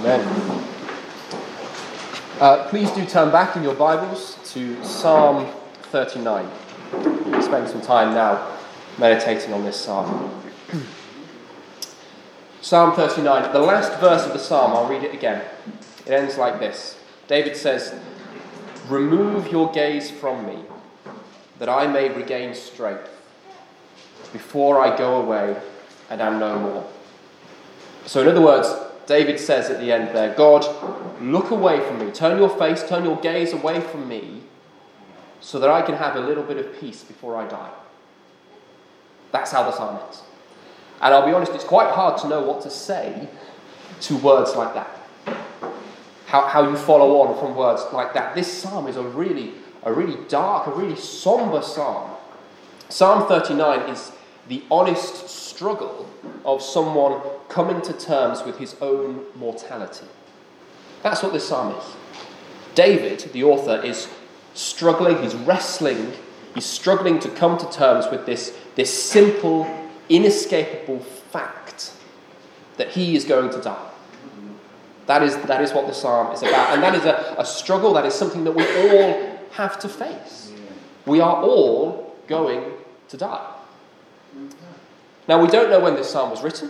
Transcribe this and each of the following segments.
Amen. Please do turn back in your Bibles to Psalm 39. We'll spend some time now meditating on this psalm. Psalm 39, the last verse of the psalm, I'll read it again. It ends like this. David says, "Remove your gaze from me, that I may regain strength, before I go away and am no more." So in other words, David says at the end there, God, look away from me. Turn your face, turn your gaze away from me, so that I can have a little bit of peace before I die. That's how the psalm ends. And I'll be honest, it's quite hard to know what to say to words like that. How you follow on from words like that. This psalm is a really dark, a really somber psalm. Psalm 39 is the honest struggle of someone coming to terms with his own mortality. That's what this psalm is. David, the author, is struggling, he's wrestling, he's struggling to come to terms with this simple, inescapable fact that he is going to die. That is what the psalm is about. And that is a struggle, that is something that we all have to face. We are all going to die. Now, we don't know when this psalm was written.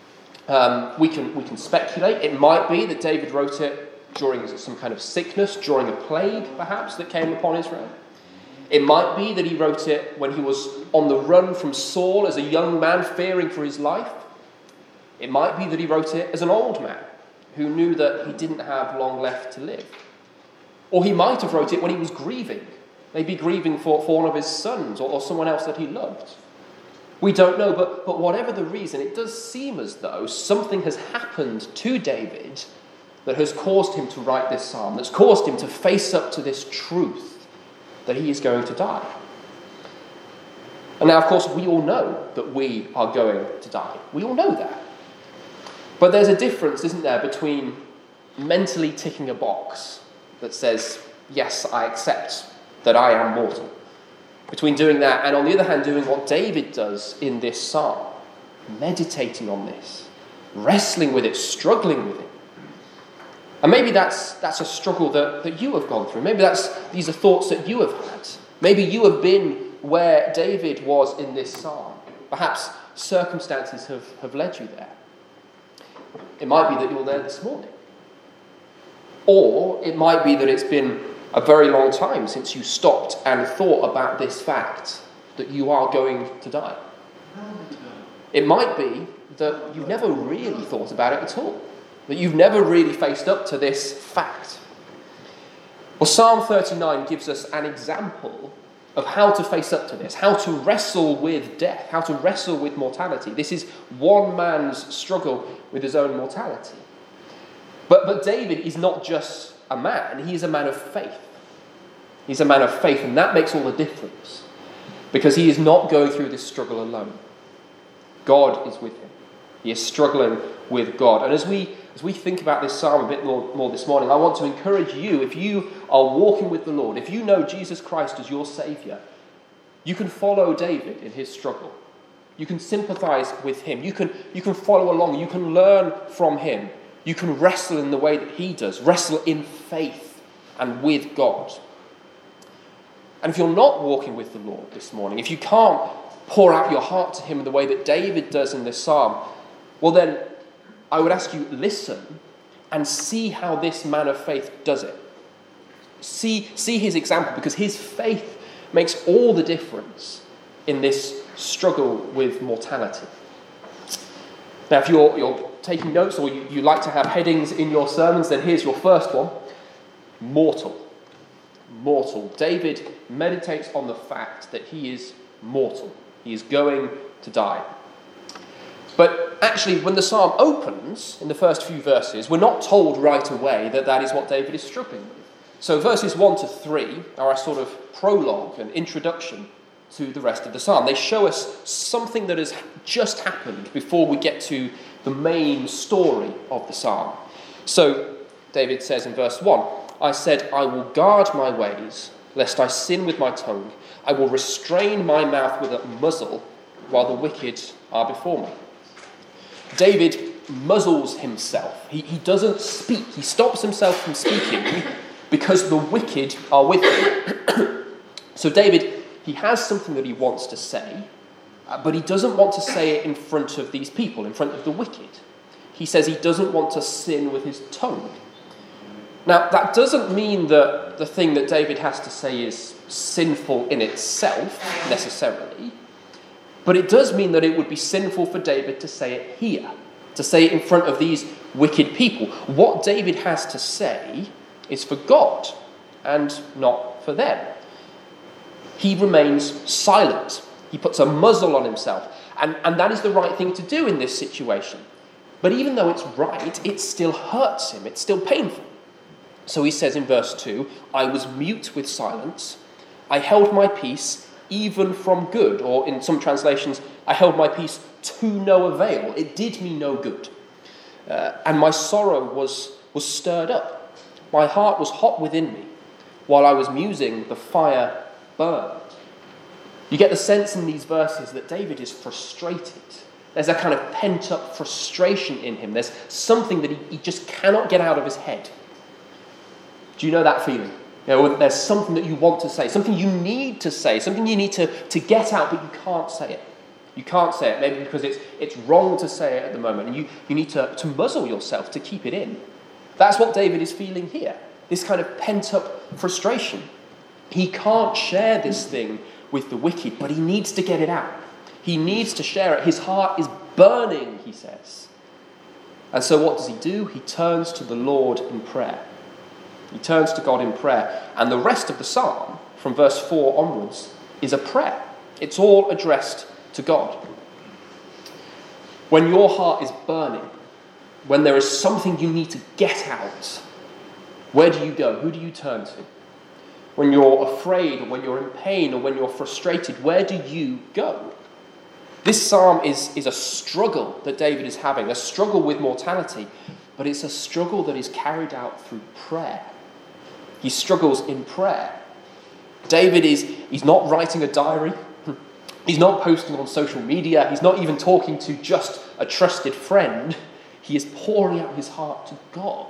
We can speculate. It might be that David wrote it during some kind of sickness, during a plague, perhaps, that came upon Israel. It might be that he wrote it when he was on the run from Saul as a young man, fearing for his life. It might be that he wrote it as an old man who knew that he didn't have long left to live. Or he might have wrote it when he was grieving, maybe grieving for one of his sons or someone else that he loved. We don't know, but whatever the reason, it does seem as though something has happened to David that has caused him to write this psalm, that's caused him to face up to this truth that he is going to die. And now, of course, we all know that we are going to die. We all know that. But there's a difference, isn't there, between mentally ticking a box that says, yes, I accept that I am mortal. Between doing that and, on the other hand, doing what David does in this psalm, meditating on this, wrestling with it, struggling with it. And maybe that's a struggle that you have gone through. Maybe these are thoughts that you have had. Maybe you have been where David was in this psalm. Perhaps circumstances have led you there. It might be that you're there this morning. Or it might be that it's been a very long time since you stopped and thought about this fact that you are going to die. It might be that you've never really thought about it at all, that you've never really faced up to this fact. Well, Psalm 39 gives us an example of how to face up to this, how to wrestle with death, how to wrestle with mortality. This is one man's struggle with his own mortality. But David is not just a man, he is a man of faith. He's a man of faith, and that makes all the difference, because he is not going through this struggle alone. God is with him. He is struggling with God. And as we think about this psalm a bit more this morning, I want to encourage you, if you are walking with the Lord, if you know Jesus Christ as your Saviour, you can follow David in his struggle. You can sympathise with him. You can follow along. You can learn from him. You can wrestle in the way that he does, wrestle in faith and with God. And if you're not walking with the Lord this morning, if you can't pour out your heart to him in the way that David does in this psalm, well then, I would ask you, listen and see how this man of faith does it. See his example, because his faith makes all the difference in this struggle with mortality. Now, if you're taking notes or you like to have headings in your sermons, then here's your first one. Mortal. Mortal. David meditates on the fact that he is mortal. He is going to die. But actually, when the psalm opens, in the first few verses, we're not told right away that is what David is struggling with. So verses 1 to 3 are a sort of prologue, an introduction to the rest of the psalm. They show us something that has just happened before we get to the main story of the psalm. So David says in verse 1, I said, I will guard my ways, lest I sin with my tongue. I will restrain my mouth with a muzzle, while the wicked are before me. David muzzles himself. He doesn't speak. He stops himself from speaking because the wicked are with him. So David, he has something that he wants to say, but he doesn't want to say it in front of these people, in front of the wicked. He says he doesn't want to sin with his tongue. Now, that doesn't mean that the thing that David has to say is sinful in itself, necessarily, but it does mean that it would be sinful for David to say it here, to say it in front of these wicked people. What David has to say is for God and not for them. He remains silent. He puts a muzzle on himself. And that is the right thing to do in this situation. But even though it's right, it still hurts him. It's still painful. So he says in verse 2, I was mute with silence. I held my peace even from good. Or in some translations, I held my peace to no avail. It did me no good. And my sorrow was stirred up. My heart was hot within me. While I was musing, the fire burned. You get the sense in these verses that David is frustrated. There's a kind of pent-up frustration in him. There's something that he just cannot get out of his head. Do you know that feeling? You know, there's something that you want to say, something you need to say, something you need to get out, but you can't say it. You can't say it, maybe because it's wrong to say it at the moment, and you need to muzzle yourself to keep it in. That's what David is feeling here, this kind of pent-up frustration. He can't share this thing with the wicked, but he needs to get it out. He needs to share it. His heart is burning, he says. And so what does he do? He turns to the Lord in prayer. He turns to God in prayer. And the rest of the psalm, from verse 4 onwards, is a prayer. It's all addressed to God. When your heart is burning, when there is something you need to get out, where do you go? Who do you turn to? When you're afraid, or when you're in pain, or when you're frustrated, where do you go? This psalm is a struggle that David is having, a struggle with mortality, but it's a struggle that is carried out through prayer. He struggles in prayer. David he's not writing a diary. He's not posting on social media. He's not even talking to just a trusted friend. He is pouring out his heart to God.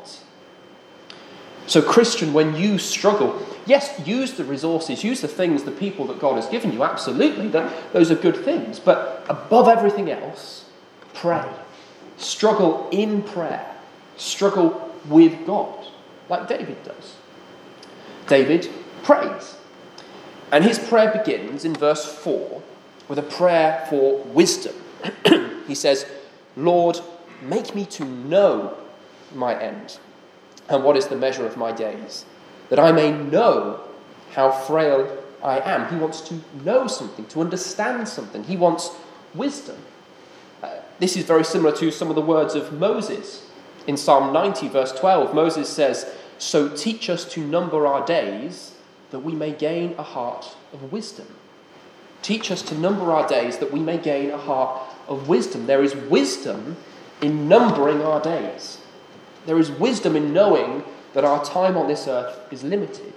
So, Christian, when you struggle, yes, use the resources, use the things, the people that God has given you, absolutely, those are good things. But above everything else, pray. Struggle in prayer. Struggle with God, like David does. David prays. And his prayer begins in verse 4 with a prayer for wisdom. He says, Lord, make me to know my end. And what is the measure of my days? That I may know how frail I am. He wants to know something, to understand something. He wants wisdom. This is very similar to some of the words of Moses. In Psalm 90, verse 12, Moses says, so teach us to number our days, that we may gain a heart of wisdom. Teach us to number our days, that we may gain a heart of wisdom. There is wisdom in numbering our days. There is wisdom in knowing that our time on this earth is limited.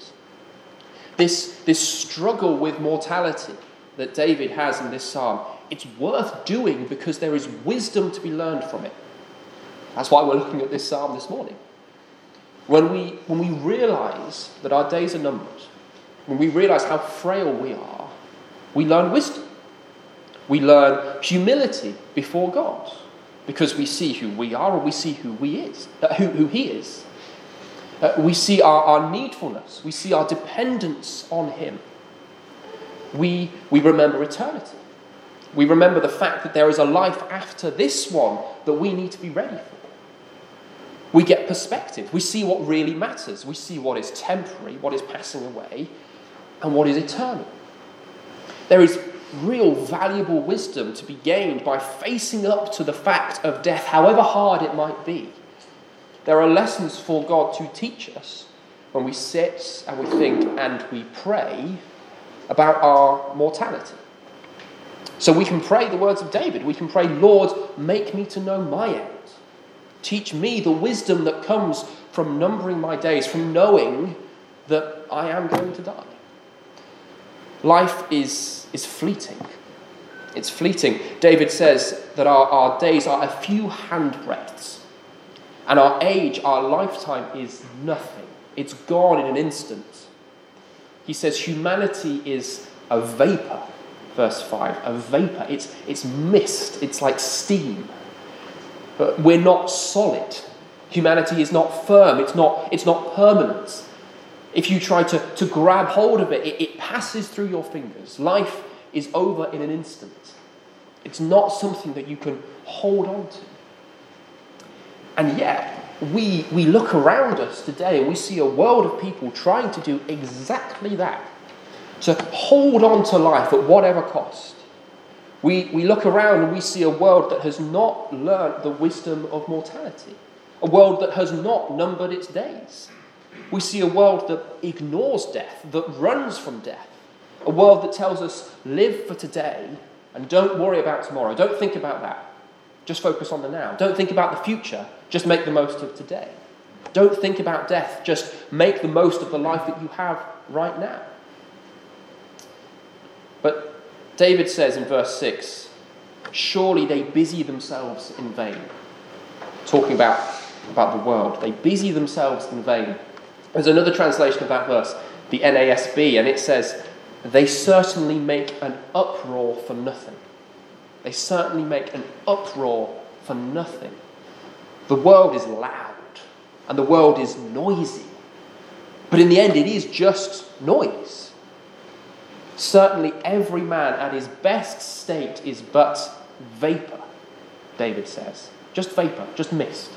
This struggle with mortality that David has in this psalm, it's worth doing because there is wisdom to be learned from it. That's why we're looking at this psalm this morning. When we realise that our days are numbered, when we realise how frail we are, we learn wisdom. We learn humility before God. Because we see who we are and we see who He is. We see our needfulness. We see our dependence on Him. We remember eternity. We remember the fact that there is a life after this one that we need to be ready for. We get perspective. We see what really matters. We see what is temporary, what is passing away, and what is eternal. There is real valuable wisdom to be gained by facing up to the fact of death, however hard it might be. There are lessons for God to teach us when we sit and we think and we pray about our mortality. So we can pray the words of David. We can pray, Lord, make me to know my end. Teach me the wisdom that comes from numbering my days, from knowing that I am going to die. Life is fleeting. It's fleeting. David says that our days are a few handbreadths, and our age, our lifetime, is nothing. It's gone in an instant. He says humanity is a vapor, verse 5, a vapor. It's mist, it's like steam. But we're not solid. Humanity is not firm, it's not permanent. If you try to grab hold of it, it passes through your fingers. Life is over in an instant. It's not something that you can hold on to. And yet, we look around us today and we see a world of people trying to do exactly that. To hold on to life at whatever cost. We look around and we see a world that has not learnt the wisdom of mortality. A world that has not numbered its days. We see a world that ignores death, that runs from death. A world that tells us, live for today and don't worry about tomorrow. Don't think about that. Just focus on the now. Don't think about the future. Just make the most of today. Don't think about death. Just make the most of the life that you have right now. But David says in verse 6, surely they busy themselves in vain. Talking about the world. They busy themselves in vain. There's another translation of that verse, the NASB, and it says, they certainly make an uproar for nothing. They certainly make an uproar for nothing. The world is loud, and the world is noisy. But in the end, it is just noise. Certainly every man at his best state is but vapor, David says. Just vapor, just mist.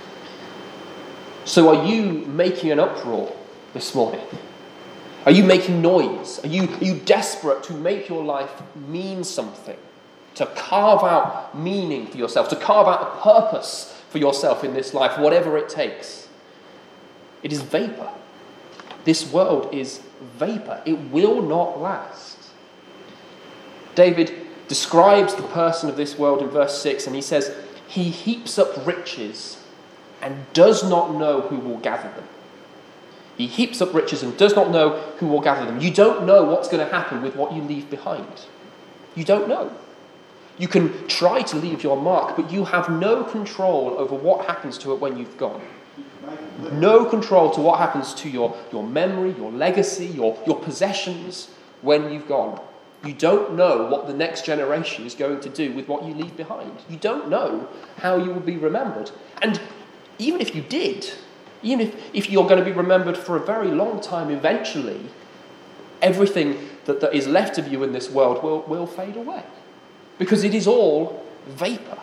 So are you making an uproar this morning? Are you making noise? Are you desperate to make your life mean something? To carve out meaning for yourself, to carve out a purpose for yourself in this life, whatever it takes? It is vapor. This world is vapor. It will not last. David describes the person of this world in verse 6, and he says, he heaps up riches and does not know who will gather them. He heaps up riches and does not know who will gather them. You don't know what's going to happen with what you leave behind. You don't know. You can try to leave your mark, but you have no control over what happens to it when you've gone. No control to what happens to your memory, your legacy, your possessions when you've gone. You don't know what the next generation is going to do with what you leave behind. You don't know how you will be remembered. And even if you did, even if you're going to be remembered for a very long time, eventually, everything that is left of you in this world will fade away. Because it is all vapor.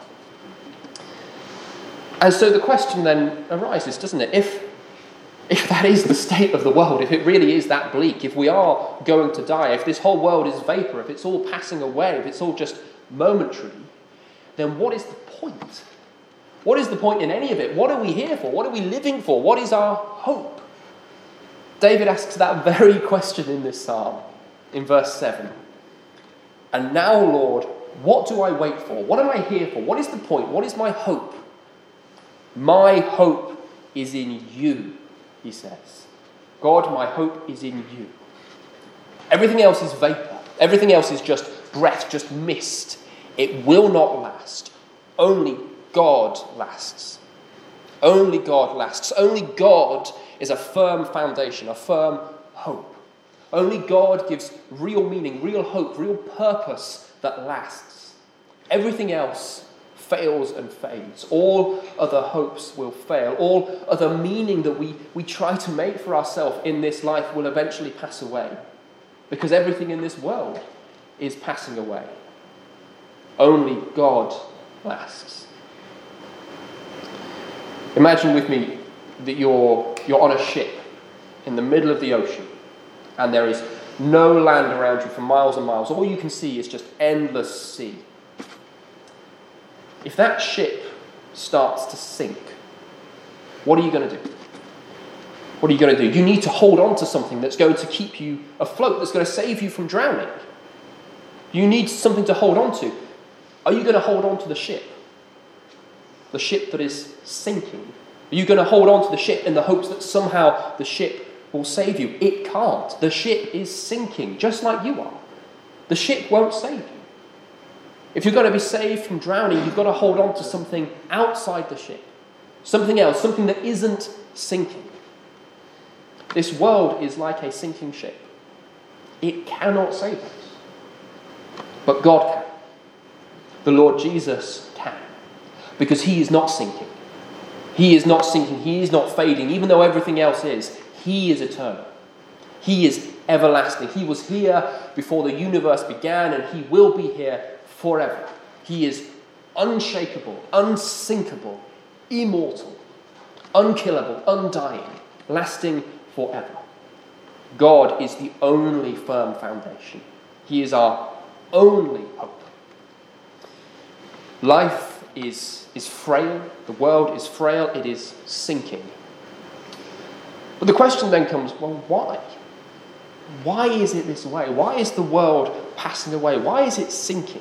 And so the question then arises, doesn't it? If that is the state of the world, if it really is that bleak, if we are going to die, if this whole world is vapor, if it's all passing away, if it's all just momentary, then what is the point? What is the point in any of it? What are we here for? What are we living for? What is our hope? David asks that very question in this psalm, in verse 7. And now, Lord, what do I wait for? What am I here for? What is the point? What is my hope? My hope is in you, he says. God, my hope is in you. Everything else is vapor. Everything else is just breath, just mist. It will not last. Only God lasts. Only God lasts. Only God is a firm foundation, a firm hope. Only God gives real meaning, real hope, real purpose that lasts. Everything else fails and fades. All other hopes will fail. All other meaning that we try to make for ourselves in this life will eventually pass away. Because everything in this world is passing away. Only God lasts. Imagine with me that you're on a ship in the middle of the ocean and there is no land around you for miles and miles. All you can see is just endless sea. If that ship starts to sink, what are you going to do? What are you going to do? You need to hold on to something that's going to keep you afloat, that's going to save you from drowning. You need something to hold on to. Are you going to hold on to the ship? The ship that is sinking? Are you going to hold on to the ship in the hopes that somehow the ship will save you? It can't. The ship is sinking, just like you are. The ship won't save you. If you're going to be saved from drowning, you've got to hold on to something outside the ship. Something else, something that isn't sinking. This world is like a sinking ship. It cannot save us. But God can. The Lord Jesus can. Because he is not sinking. He is not sinking. He is not fading. Even though everything else is, he is eternal. He is everlasting. He was here before the universe began, and he will be here forever. He is unshakable, unsinkable, immortal, unkillable, undying, lasting forever. God is the only firm foundation. He is our only hope. Life is frail. The world is frail. It is sinking. But the question then comes, well, why? Why is it this way? Why is the world passing away? Why is it sinking?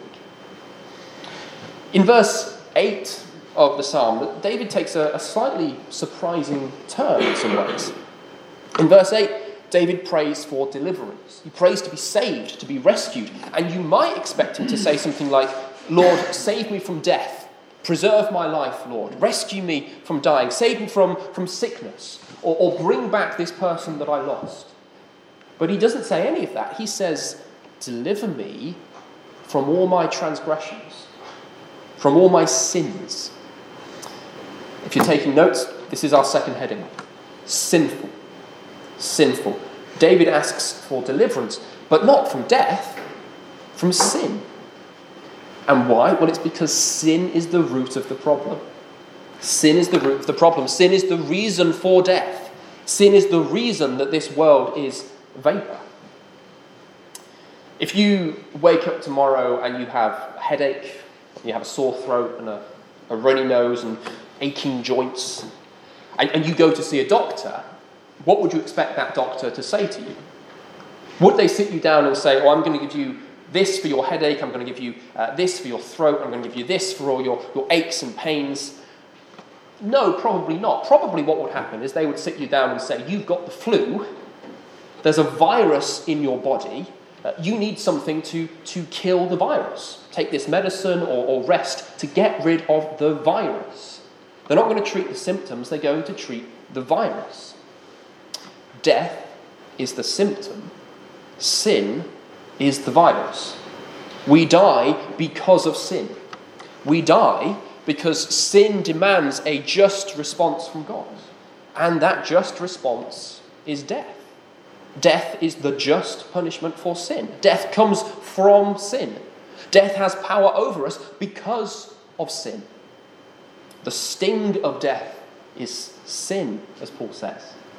In verse 8 of the psalm, David takes a slightly surprising turn in some ways. In verse 8, David prays for deliverance. He prays to be saved, to be rescued. And you might expect him to say something like, Lord, save me from death. Preserve my life, Lord. Rescue me from dying. Save me from sickness. Or bring back this person that I lost. But he doesn't say any of that. He says, deliver me from all my transgressions, from all my sins. If you're taking notes, this is our second heading. Sinful. Sinful. David asks for deliverance, but not from death, from sin. And why? Well, it's because sin is the root of the problem. Sin is the root of the problem. Sin is the reason for death. Sin is the reason that this world is vapor. If you wake up tomorrow and you have a headache, you have a sore throat and a runny nose and aching joints, and you go to see a doctor, what would you expect that doctor to say to you? Would they sit you down and say, I'm going to give you this for your headache, I'm going to give you this for your throat, I'm going to give you this for all your aches and pains? No, probably not. Probably what would happen is they would sit you down and say, you've got the flu, there's a virus in your body, you need something to kill the virus. Take this medicine or rest to get rid of the virus. They're not going to treat the symptoms, they're going to treat the virus. Death is the symptom. Sin is the virus. We die because of sin. We die because sin demands a just response from God. And that just response is death. Death is the just punishment for sin. Death comes from sin. Death has power over us because of sin. The sting of death is sin, as Paul says.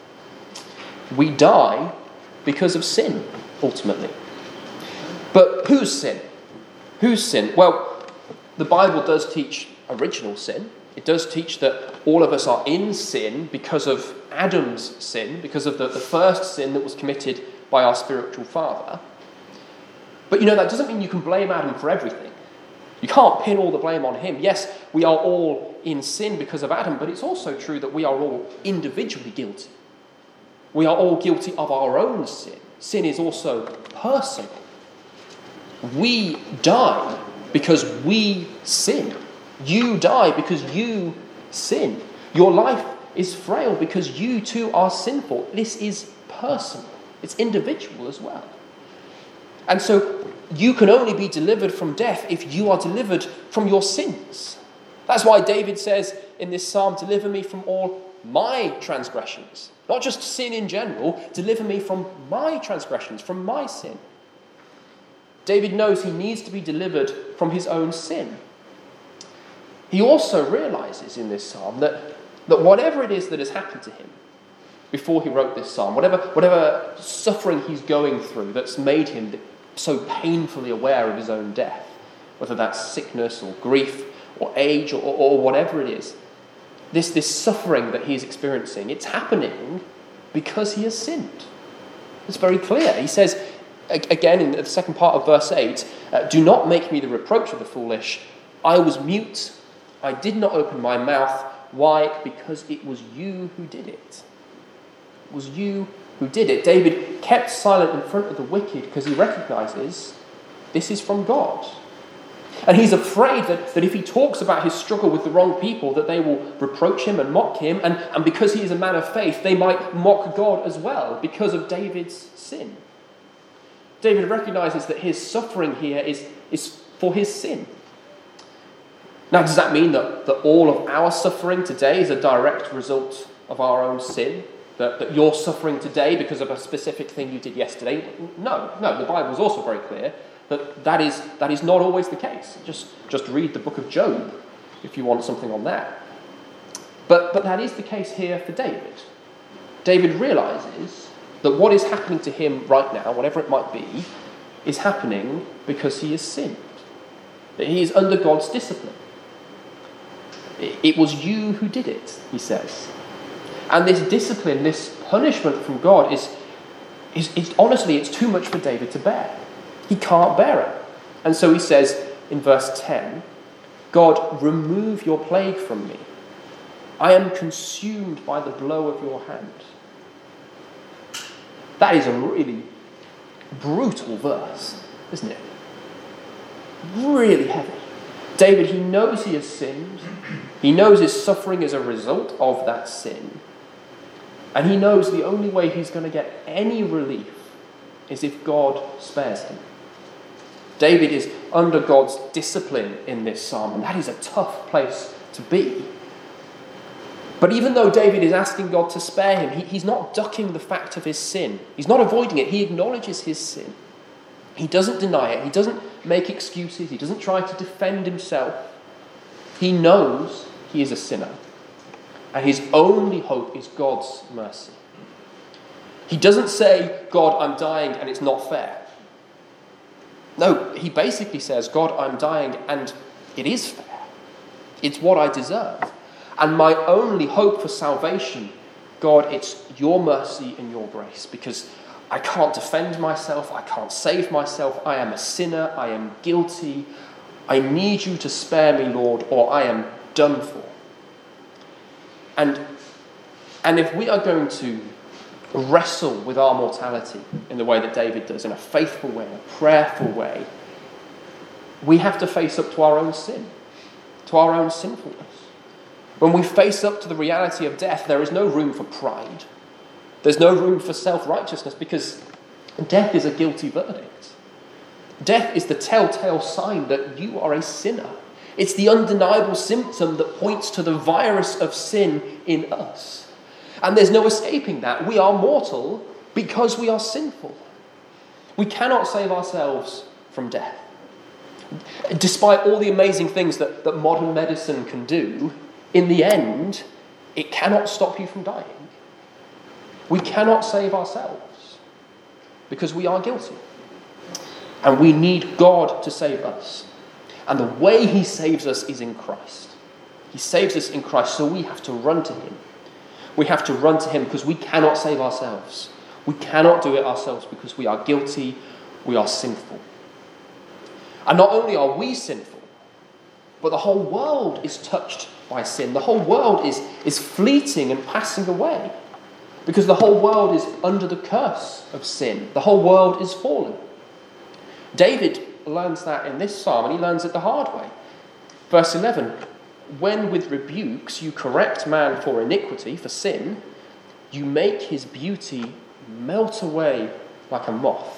We die because of sin, ultimately. But whose sin? Whose sin? Well, the Bible does teach original sin. It does teach that all of us are in sin because of Adam's sin, because of the first sin that was committed by our spiritual father. But that doesn't mean you can blame Adam for everything. You can't pin all the blame on him. Yes, we are all in sin because of Adam, but it's also true that we are all individually guilty. We are all guilty of our own sin. Sin is also personal. We die because we sin. You die because you sin. Your life is frail because you too are sinful. This is personal. It's individual as well. And so you can only be delivered from death if you are delivered from your sins. That's why David says in this psalm, deliver me from all my transgressions. Not just sin in general, deliver me from my transgressions, from my sin. David knows he needs to be delivered from his own sin. He also realizes in this psalm that whatever it is that has happened to him before he wrote this psalm, whatever suffering he's going through that's made him so painfully aware of his own death, whether that's sickness or grief or age or whatever it is, this suffering that he's experiencing, it's happening because he has sinned. It's very clear. He says, again in the second part of verse 8, do not make me the reproach of the foolish. I was mute. I did not open my mouth. Why? Because it was you who did it. It was you who did it. David kept silent in front of the wicked because he recognizes this is from God. And he's afraid that if he talks about his struggle with the wrong people, that they will reproach him and mock him. And because he is a man of faith, they might mock God as well because of David's sin. David recognizes that his suffering here is for his sin. Now, does that mean that all of our suffering today is a direct result of our own sin? That you're suffering today because of a specific thing you did yesterday? No, the Bible is also very clear that is not always the case. Just read the book of Job if you want something on that. But that is the case here for David. David realizes that what is happening to him right now, whatever it might be, is happening because he has sinned. That he is under God's discipline. It was you who did it, he says. And this discipline, this punishment from God is honestly, it's too much for David to bear. He can't bear it. And so he says in verse 10, God, remove your plague from me. I am consumed by the blow of your hand. That is a really brutal verse, isn't it? Really heavy. David, he knows he has sinned. He knows his suffering is a result of that sin. And he knows the only way he's going to get any relief is if God spares him. David is under God's discipline in this psalm, and that is a tough place to be. But even though David is asking God to spare him, he's not ducking the fact of his sin. He's not avoiding it. He acknowledges his sin. He doesn't deny it. He doesn't make excuses. He doesn't try to defend himself. He knows he is a sinner. And his only hope is God's mercy. He doesn't say, God, I'm dying and it's not fair. No, he basically says, God, I'm dying and it is fair. It's what I deserve. And my only hope for salvation, God, it's your mercy and your grace, because I can't defend myself, I can't save myself, I am a sinner, I am guilty. I need you to spare me, Lord, or I am done for. And if we are going to wrestle with our mortality in the way that David does, in a faithful way, a prayerful way, we have to face up to our own sin, to our own sinfulness. When we face up to the reality of death, there is no room for pride. There's no room for self-righteousness, because death is a guilty verdict. Death is the telltale sign that you are a sinner. It's the undeniable symptom that points to the virus of sin in us. And there's no escaping that. We are mortal because we are sinful. We cannot save ourselves from death. Despite all the amazing things that modern medicine can do, in the end, it cannot stop you from dying. We cannot save ourselves because we are guilty. And we need God to save us. And the way he saves us is in Christ. He saves us in Christ, so we have to run to him. We have to run to him because we cannot save ourselves. We cannot do it ourselves because we are guilty, we are sinful. And not only are we sinful, but the whole world is touched by sin. The whole world is fleeting and passing away because the whole world is under the curse of sin. The whole world is fallen. David learns that in this psalm, and he learns it the hard way. Verse 11, when with rebukes you correct man for iniquity, for sin, you make his beauty melt away like a moth.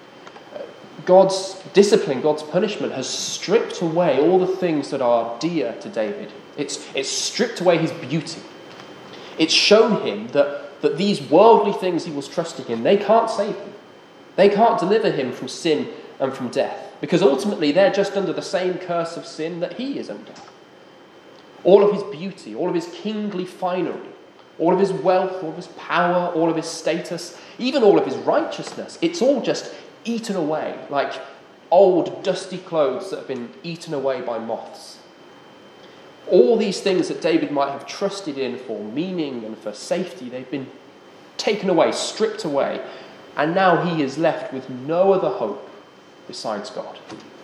God's discipline, God's punishment has stripped away all the things that are dear to David. It's stripped away his beauty. It's shown him that these worldly things he was trusting in, they can't save him. They can't deliver him from sin and from death, because ultimately they're just under the same curse of sin that he is under. All of his beauty, all of his kingly finery, all of his wealth, all of his power, all of his status, even all of his righteousness, it's all just eaten away like old dusty clothes that have been eaten away by moths. All these things that David might have trusted in for meaning and for safety, they've been taken away, stripped away, and now he is left with no other hope besides God.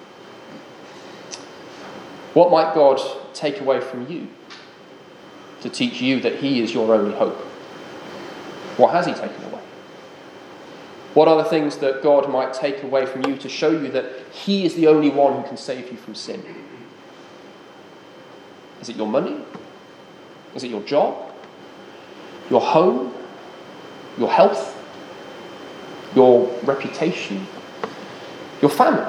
What might God take away from you to teach you that he is your only hope? What has he taken away? What are the things that God might take away from you to show you that he is the only one who can save you from sin? Is it your money? Is it your job? Your home? Your health? Your reputation? Your family?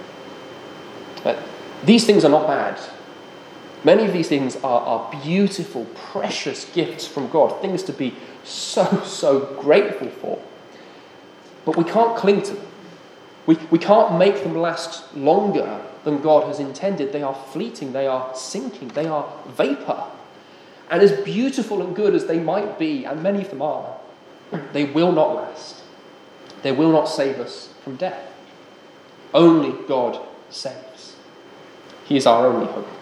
These things are not bad. Many of these things are beautiful, precious gifts from God, things to be so grateful for. But we can't cling to them. We can't make them last longer than God has intended. They are fleeting, they are sinking, they are vapor. And as beautiful and good as they might be, and many of them are, they will not last. They will not save us from death. Only God saves. He is our only hope.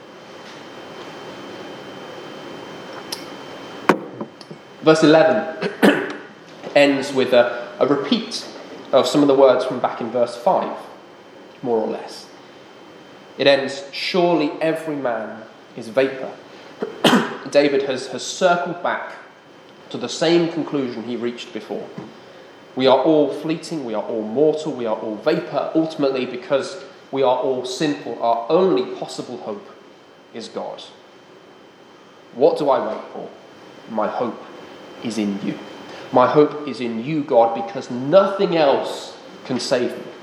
Verse 11 ends with a repeat of some of the words from back in verse 5, more or less. It ends, surely every man is vapor. David has circled back to the same conclusion he reached before. We are all fleeting, we are all mortal, we are all vapor, ultimately because we are all sinful. Our only possible hope is God. What do I wait for? My hope is in you. My hope is in you, God, because nothing else can save me.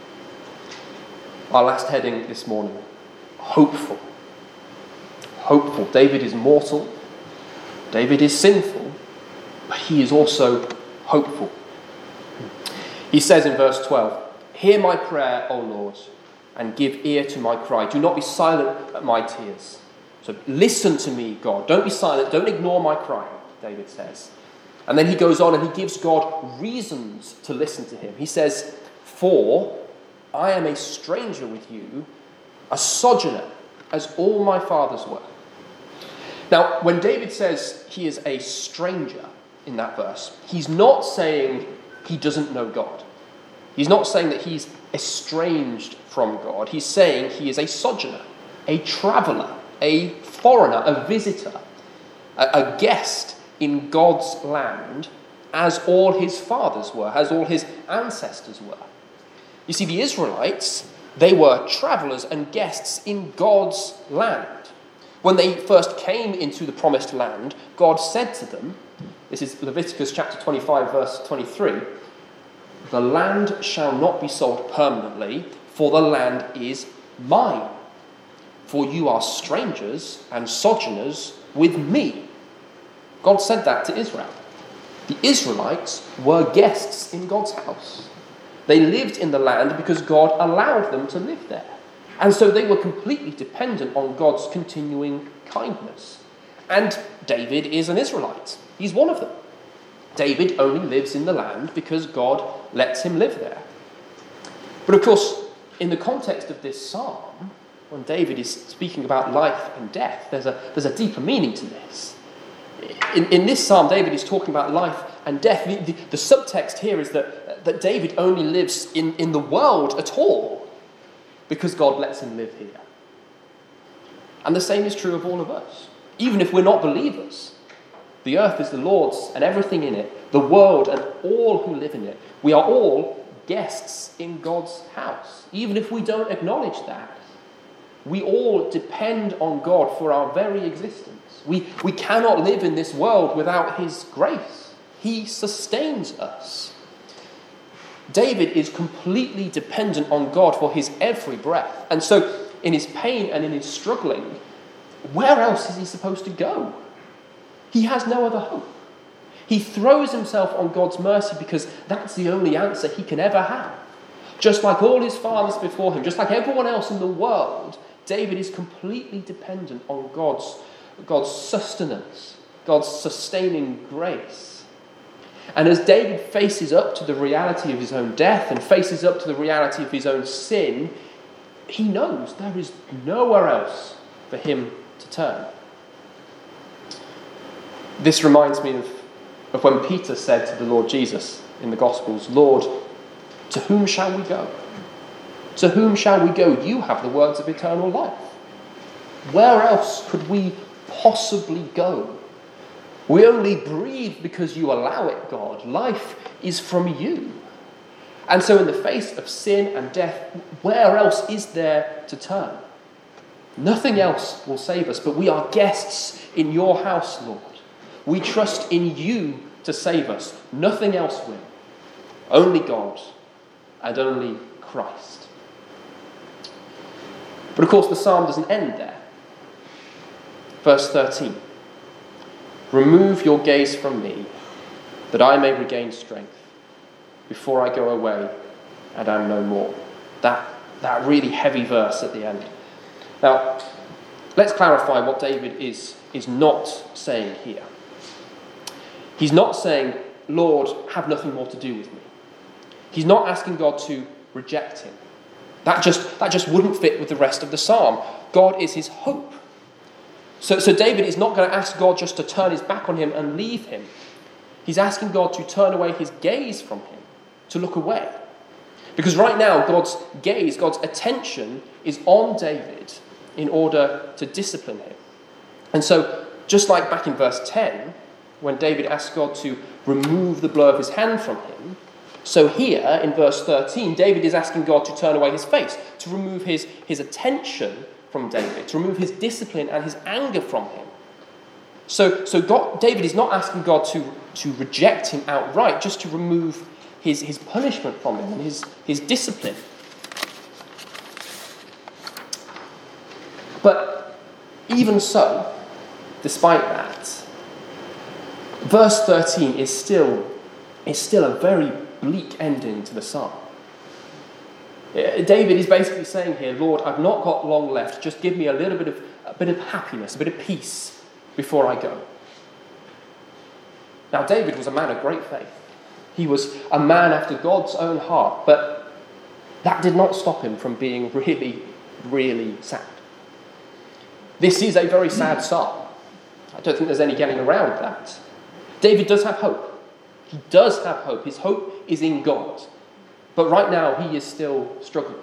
Our last heading this morning, hopeful. Hopeful. David is mortal. David is sinful, but he is also hopeful. He says in verse 12, hear my prayer, O Lord, and give ear to my cry. Do not be silent at my tears. So listen to me, God. Don't be silent. Don't ignore my cry, David says. And then he goes on and he gives God reasons to listen to him. He says, for I am a stranger with you, a sojourner, as all my fathers were. Now, when David says he is a stranger in that verse, he's not saying he doesn't know God. He's not saying that he's estranged from God. He's saying he is a sojourner, a traveller, a foreigner, a visitor, a guest in God's land, as all his fathers were, as all his ancestors were. You see, the Israelites, they were travellers and guests in God's land. When they first came into the promised land, God said to them, this is Leviticus chapter 25, verse 23, the land shall not be sold permanently, for the land is mine. For you are strangers and sojourners with me. God said that to Israel. The Israelites were guests in God's house. They lived in the land because God allowed them to live there. And so they were completely dependent on God's continuing kindness. And David is an Israelite. He's one of them. David only lives in the land because God lets him live there. But of course, in the context of this psalm, when David is speaking about life and death, there's a deeper meaning to this. In this psalm, David is talking about life and death. The subtext here is that David only lives in the world at all because God lets him live here. And the same is true of all of us. Even if we're not believers, the earth is the Lord's and everything in it, the world and all who live in it. We are all guests in God's house. Even if we don't acknowledge that, we all depend on God for our very existence. We cannot live in this world without his grace. He sustains us. David is completely dependent on God for his every breath. And so in his pain and in his struggling, where else is he supposed to go? He has no other hope. He throws himself on God's mercy because that's the only answer he can ever have. Just like all his fathers before him, just like everyone else in the world, David is completely dependent on God's sustenance, God's sustaining grace. And as David faces up to the reality of his own death and faces up to the reality of his own sin, he knows there is nowhere else for him to turn. This reminds me of when Peter said to the Lord Jesus in the Gospels, Lord, to whom shall we go? To whom shall we go? You have the words of eternal life. Where else could we possibly go? We only breathe because you allow it, God. Life is from you. And so in the face of sin and death, where else is there to turn? Nothing else will save us, but we are guests in your house, Lord. We trust in you to save us. Nothing else will. Only God and only Christ. But of course the psalm doesn't end there. Verse 13. Remove your gaze from me, that I may regain strength before I go away and am no more. That really heavy verse at the end. Now, let's clarify what David is not saying here. He's not saying, Lord, have nothing more to do with me. He's not asking God to reject him. That just wouldn't fit with the rest of the psalm. God is his hope. So David is not going to ask God just to turn his back on him and leave him. He's asking God to turn away his gaze from him, to look away. Because right now, God's gaze, God's attention is on David in order to discipline him. And so, just like back in verse 10, when David asked God to remove the blow of his hand from him, so here in verse 13, David is asking God to turn away his face, to remove his attention from David, to remove his discipline and his anger from him. So David is not asking God to reject him outright, just to remove his punishment from him and his discipline. But even so, despite that, verse 13 is still a very bleak ending to the psalm. David is basically saying here, Lord, I've not got long left. Just give me a bit of happiness, a bit of peace before I go. Now, David was a man of great faith. He was a man after God's own heart, but that did not stop him from being really, really sad. This is a very sad psalm. I don't think there's any getting around that. David does have hope. He does have hope. His hope is in God. But right now, he is still struggling.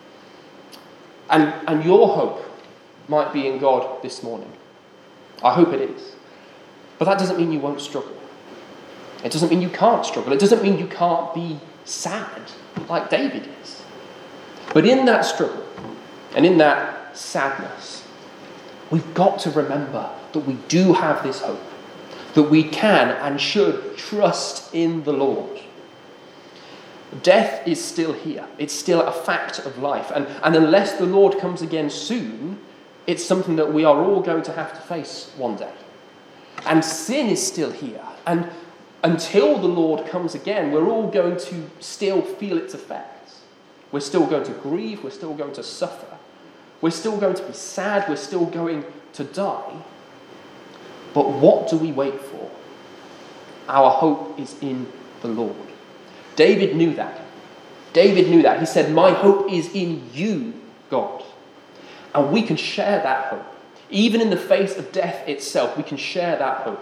And your hope might be in God this morning. I hope it is. But that doesn't mean you won't struggle. It doesn't mean you can't struggle. It doesn't mean you can't be sad like David is. But in that struggle and in that sadness, we've got to remember that we do have this hope, that we can and should trust in the Lord. Death is still here. It's still a fact of life. And unless the Lord comes again soon, it's something that we are all going to have to face one day. And sin is still here. And until the Lord comes again, we're all going to still feel its effects. We're still going to grieve. We're still going to suffer. We're still going to be sad. We're still going to die. But what do we wait for? Our hope is in the Lord. David knew that. David knew that. He said, my hope is in you, God. And we can share that hope. Even in the face of death itself, we can share that hope.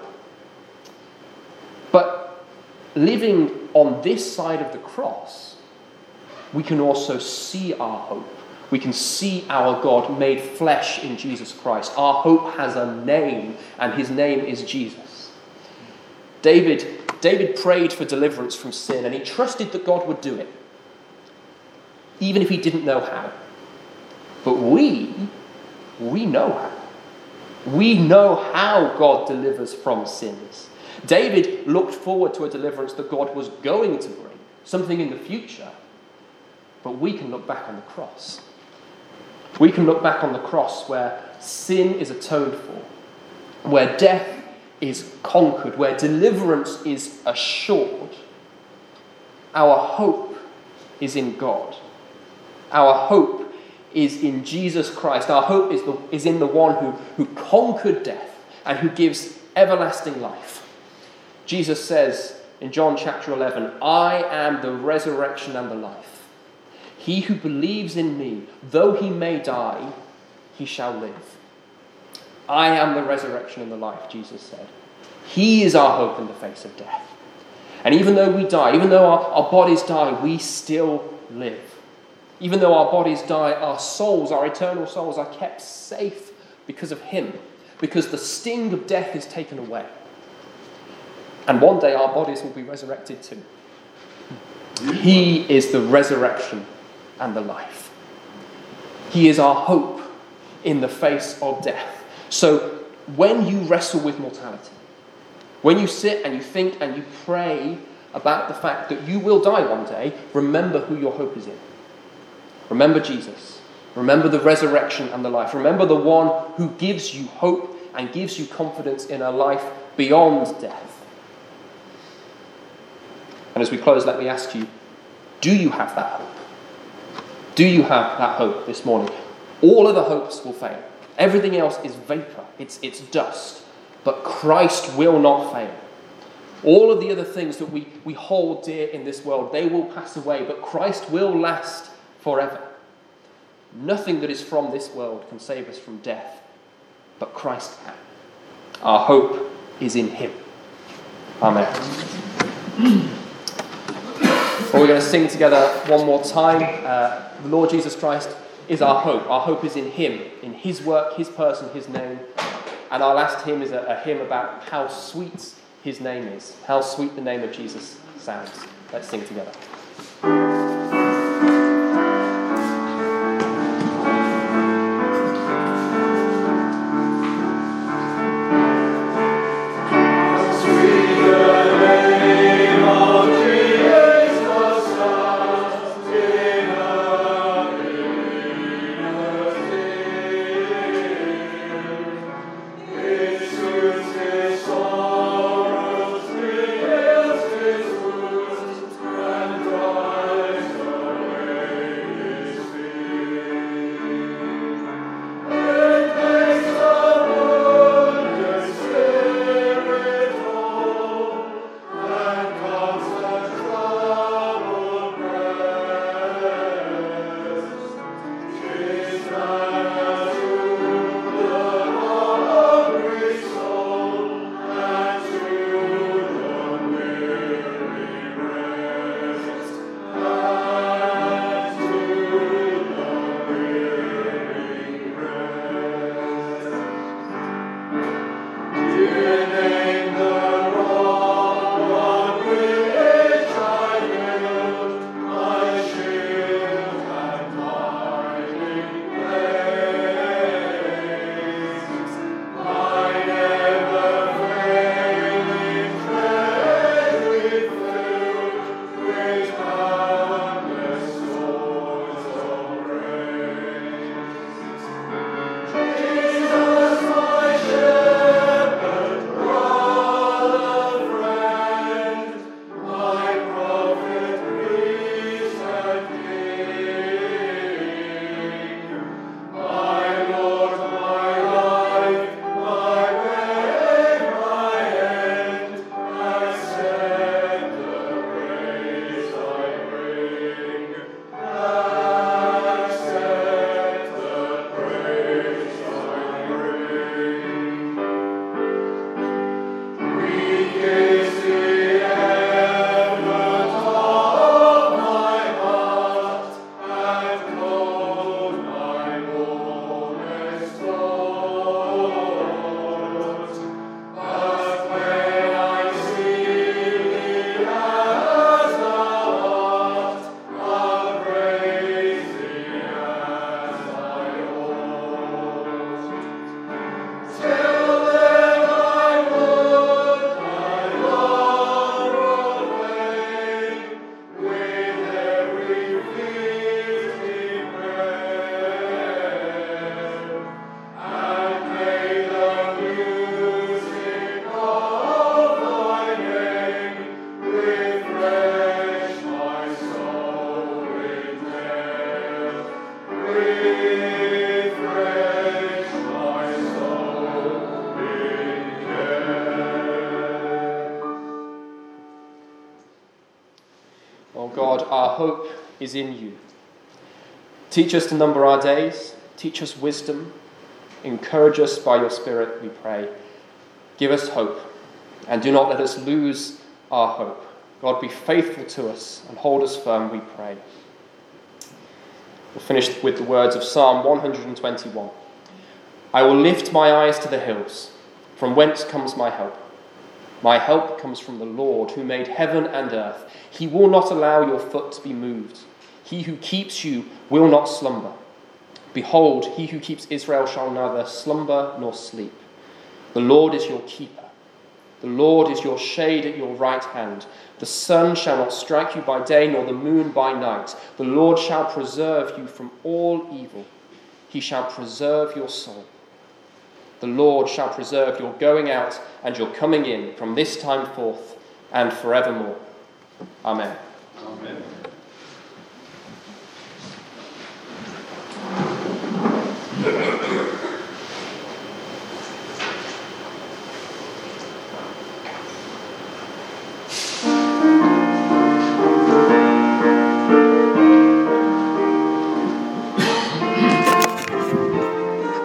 But living on this side of the cross, we can also see our hope. We can see our God made flesh in Jesus Christ. Our hope has a name, and his name is Jesus. David prayed for deliverance from sin, and he trusted that God would do it, even if he didn't know how. But we know how. We know how God delivers from sins. David looked forward to a deliverance that God was going to bring, something in the future. But we can look back on the cross. We can look back on the cross where sin is atoned for, where death is conquered, where deliverance is assured. Our hope is in God. Our hope is in Jesus Christ. Our hope is in the one who conquered death and who gives everlasting life. Jesus says in John chapter 11, I am the resurrection and the life. He who believes in me, though he may die, he shall live. I am the resurrection and the life, Jesus said. He is our hope in the face of death. And even though we die, even though our bodies die, we still live. Even though our bodies die, our souls, our eternal souls, are kept safe because of him. Because the sting of death is taken away. And one day our bodies will be resurrected too. He is the resurrection and the life. He is our hope in the face of death. So when you wrestle with mortality, when you sit and you think and you pray about the fact that you will die one day, remember who your hope is in. Remember Jesus. Remember the resurrection and the life. Remember the one who gives you hope and gives you confidence in a life beyond death. And as we close, let me ask you, do you have that hope? Do you have that hope this morning? All other hopes will fail. Everything else is vapor. It's dust. But Christ will not fail. All of the other things that we hold dear in this world, they will pass away, but Christ will last forever. Nothing that is from this world can save us from death, but Christ can. Our hope is in him. Amen. Well, we're going to sing together one more time. The Lord Jesus Christ is our hope. Our hope is in him, in his work, his person, his name. And our last hymn is a hymn about how sweet his name is, how sweet the name of Jesus sounds. Let's sing together. Our hope is in you. Teach us to number our days. Teach us wisdom. Encourage us by your Spirit, we pray. Give us hope. And do not let us lose our hope. God, be faithful to us and hold us firm, we pray. We'll finish with the words of Psalm 121. I will lift my eyes to the hills. From whence comes my help? My help comes from the Lord, who made heaven and earth. He will not allow your foot to be moved. He who keeps you will not slumber. Behold, he who keeps Israel shall neither slumber nor sleep. The Lord is your keeper. The Lord is your shade at your right hand. The sun shall not strike you by day, nor the moon by night. The Lord shall preserve you from all evil. He shall preserve your soul. The Lord shall preserve your going out and your coming in from this time forth and forevermore. Amen.